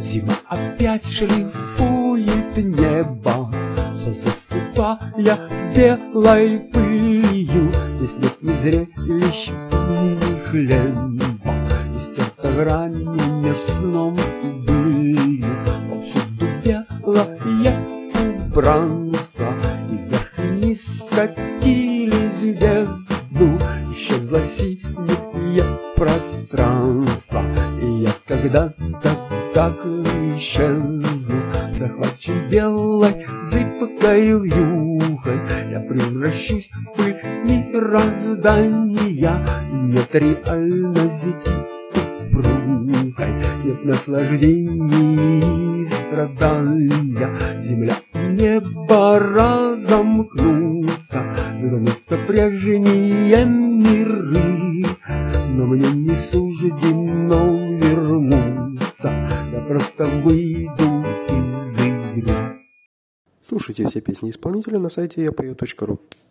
Зима опять шлифует небо, все засыпая белой пылью. Здесь нет ни зрелищ, ни хлеба, и стерта грань меж сном и былью. Повсюду белое убранство, и вверх и вниз скатили звезду. Исчезло синее пространство, и я когда-то так исчезну. Захвачен белой зыбкой вьюгой, я превращусь в пыль мироздания. Нет реальности упругой, нет наслаждений и страдания. Земля и небо разомкнутся, вернутся прежние миры, но мне не суждено вернуться, я просто выйду из игры. Слушайте все песни исполнителя на сайте yapою.ru.